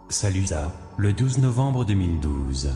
Salut ça, le 12 novembre 2012.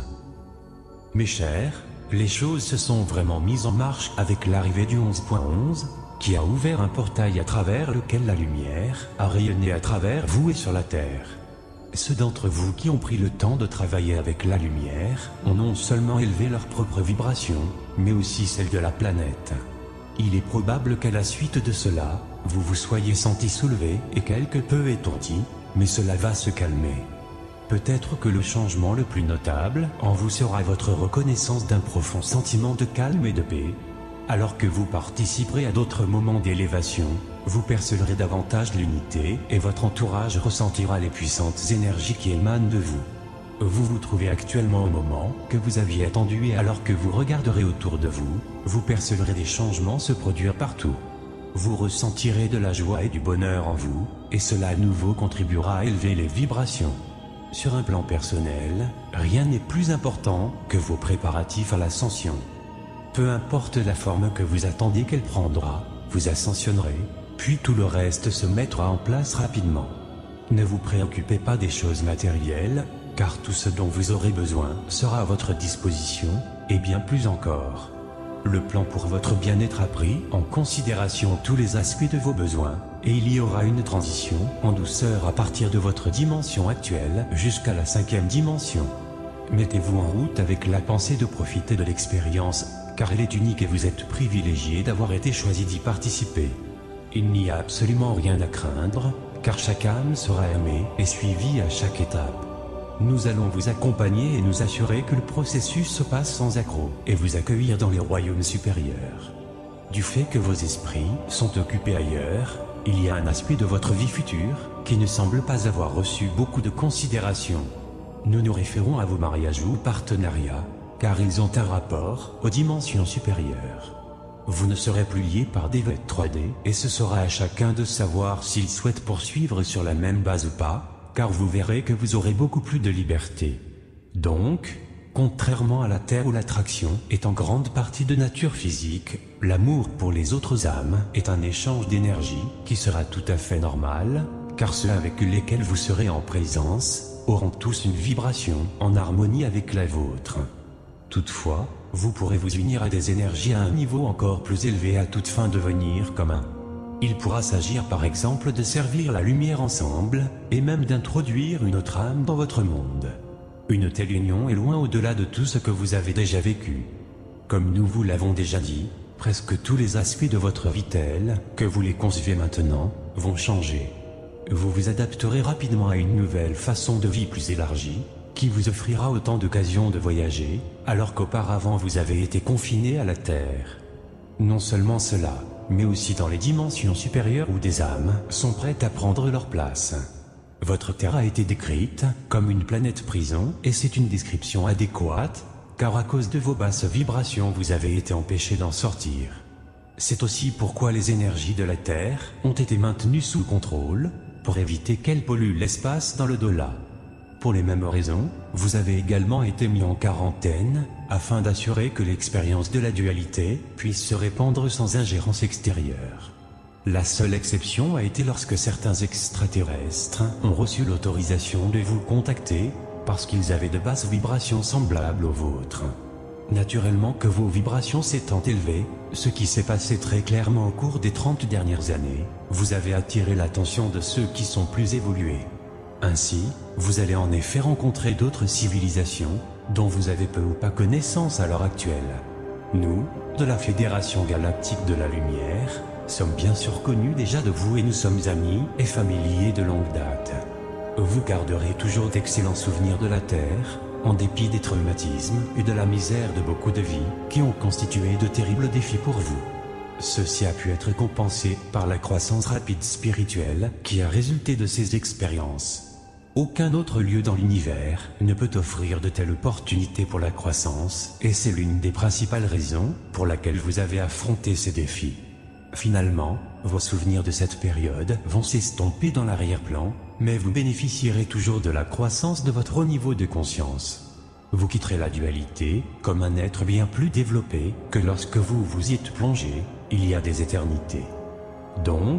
Mes chers, les choses se sont vraiment mises en marche avec l'arrivée du 11.11, qui a ouvert un portail à travers lequel la lumière a rayonné à travers vous et sur la Terre. Ceux d'entre vous qui ont pris le temps de travailler avec la lumière ont non seulement élevé leur propre vibration, mais aussi celle de la planète. Il est probable qu'à la suite de cela, vous vous soyez senti soulevé et quelque peu étourdi, mais cela va se calmer. Peut-être que le changement le plus notable en vous sera votre reconnaissance d'un profond sentiment de calme et de paix. Alors que vous participerez à d'autres moments d'élévation, vous percevrez davantage l'unité et votre entourage ressentira les puissantes énergies qui émanent de vous. Vous vous trouvez actuellement au moment que vous aviez attendu et alors que vous regarderez autour de vous, vous percevrez des changements se produire partout. Vous ressentirez de la joie et du bonheur en vous, et cela à nouveau contribuera à élever les vibrations. Sur un plan personnel, rien n'est plus important que vos préparatifs à l'ascension. Peu importe la forme que vous attendez qu'elle prendra, vous ascensionnerez, puis tout le reste se mettra en place rapidement. Ne vous préoccupez pas des choses matérielles, car tout ce dont vous aurez besoin sera à votre disposition, et bien plus encore. Le plan pour votre bien-être a pris en considération tous les aspects de vos besoins, et il y aura une transition en douceur à partir de votre dimension actuelle jusqu'à la 5e dimension. Mettez-vous en route avec la pensée de profiter de l'expérience, car elle est unique et vous êtes privilégié d'avoir été choisi d'y participer. Il n'y a absolument rien à craindre, car chaque âme sera aimée et suivie à chaque étape. Nous allons vous accompagner et nous assurer que le processus se passe sans accroc et vous accueillir dans les royaumes supérieurs. Du fait que vos esprits sont occupés ailleurs, il y a un aspect de votre vie future qui ne semble pas avoir reçu beaucoup de considération. Nous nous référons à vos mariages ou partenariats, car ils ont un rapport aux dimensions supérieures. Vous ne serez plus liés par des vêtements 3D et ce sera à chacun de savoir s'il souhaite poursuivre sur la même base ou pas, car vous verrez que vous aurez beaucoup plus de liberté. Donc, contrairement à la Terre où l'attraction est en grande partie de nature physique, l'amour pour les autres âmes est un échange d'énergie qui sera tout à fait normal, car ceux avec lesquels vous serez en présence auront tous une vibration en harmonie avec la vôtre. Toutefois, vous pourrez vous unir à des énergies à un niveau encore plus élevé à toute fin devenir commun. Il pourra s'agir par exemple de servir la lumière ensemble, et même d'introduire une autre âme dans votre monde. Une telle union est loin au-delà de tout ce que vous avez déjà vécu. Comme nous vous l'avons déjà dit, presque tous les aspects de votre vie tels que vous les concevez maintenant vont changer. Vous vous adapterez rapidement à une nouvelle façon de vie plus élargie, qui vous offrira autant d'occasions de voyager, alors qu'auparavant vous avez été confiné à la Terre. Non seulement cela, mais aussi dans les dimensions supérieures où des âmes sont prêtes à prendre leur place. Votre Terre a été décrite comme une planète prison, et c'est une description adéquate, car à cause de vos basses vibrations vous avez été empêché d'en sortir. C'est aussi pourquoi les énergies de la Terre ont été maintenues sous contrôle, pour éviter qu'elles polluent l'espace dans l'au-delà. Pour les mêmes raisons, vous avez également été mis en quarantaine, afin d'assurer que l'expérience de la dualité puisse se répandre sans ingérence extérieure. La seule exception a été lorsque certains extraterrestres ont reçu l'autorisation de vous contacter, parce qu'ils avaient de basses vibrations semblables aux vôtres. Naturellement que vos vibrations s'étant élevées, ce qui s'est passé très clairement au cours des 30 dernières années, vous avez attiré l'attention de ceux qui sont plus évolués. Ainsi, vous allez en effet rencontrer d'autres civilisations, dont vous avez peu ou pas connaissance à l'heure actuelle. Nous, de la Fédération Galactique de la Lumière, sommes bien sûr connus déjà de vous et nous sommes amis et familiers de longue date. Vous garderez toujours d'excellents souvenirs de la Terre, en dépit des traumatismes et de la misère de beaucoup de vies qui ont constitué de terribles défis pour vous. Ceci a pu être compensé par la croissance rapide spirituelle qui a résulté de ces expériences. Aucun autre lieu dans l'univers ne peut offrir de telles opportunités pour la croissance, et c'est l'une des principales raisons pour laquelle vous avez affronté ces défis. Finalement, vos souvenirs de cette période vont s'estomper dans l'arrière-plan, mais vous bénéficierez toujours de la croissance de votre haut niveau de conscience. Vous quitterez la dualité comme un être bien plus développé que lorsque vous vous y êtes plongé, il y a des éternités. Donc,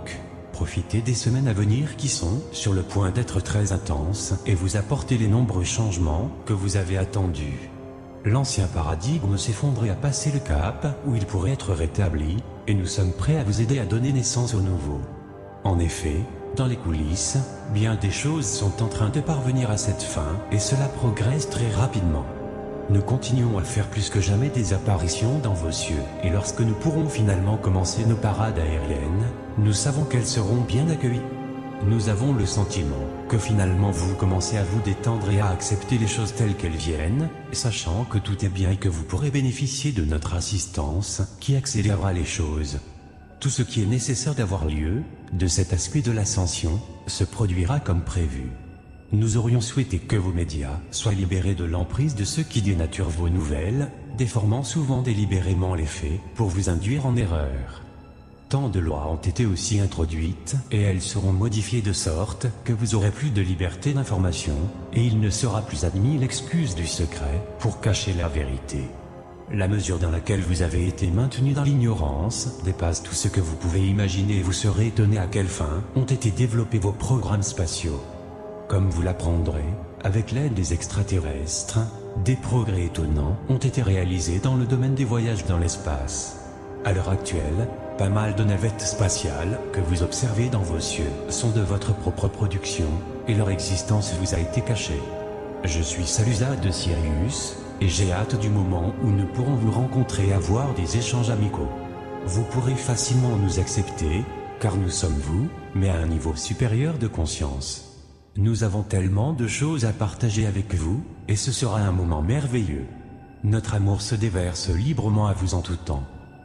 Profitez des semaines à venir qui sont sur le point d'être très intenses et vous apporter les nombreux changements que vous avez attendus. L'ancien paradigme s'effondre et a passé le cap où il pourrait être rétabli, et nous sommes prêts à vous aider à donner naissance au nouveau. En effet, dans les coulisses, bien des choses sont en train de parvenir à cette fin, et cela progresse très rapidement. Nous continuons à faire plus que jamais des apparitions dans vos cieux, et lorsque nous pourrons finalement commencer nos parades aériennes, nous savons qu'elles seront bien accueillies. Nous avons le sentiment que finalement vous commencez à vous détendre et à accepter les choses telles qu'elles viennent, sachant que tout est bien et que vous pourrez bénéficier de notre assistance qui accélérera les choses. Tout ce qui est nécessaire d'avoir lieu, de cet aspect de l'ascension, se produira comme prévu. Nous aurions souhaité que vos médias soient libérés de l'emprise de ceux qui dénaturent vos nouvelles, déformant souvent délibérément les faits pour vous induire en erreur. Tant de lois ont été aussi introduites, et elles seront modifiées de sorte que vous aurez plus de liberté d'information, et il ne sera plus admis l'excuse du secret pour cacher la vérité. La mesure dans laquelle vous avez été maintenu dans l'ignorance dépasse tout ce que vous pouvez imaginer et vous serez étonné à quelle fin ont été développés vos programmes spatiaux. Comme vous l'apprendrez, avec l'aide des extraterrestres, des progrès étonnants ont été réalisés dans le domaine des voyages dans l'espace. À l'heure actuelle, pas mal de navettes spatiales que vous observez dans vos cieux sont de votre propre production, et leur existence vous a été cachée. Je suis Salusa de Sirius, et j'ai hâte du moment où nous pourrons vous rencontrer et avoir des échanges amicaux. Vous pourrez facilement nous accepter, car nous sommes vous, mais à un niveau supérieur de conscience. Nous avons tellement de choses à partager avec vous, et ce sera un moment merveilleux. Notre amour se déverse librement à vous en tout temps.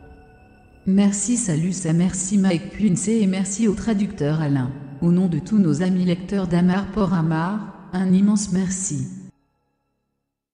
Merci Salusa, merci Mike Quincy et merci au traducteur Alain. Au nom de tous nos amis lecteurs d'Amar pour Amar, un immense merci.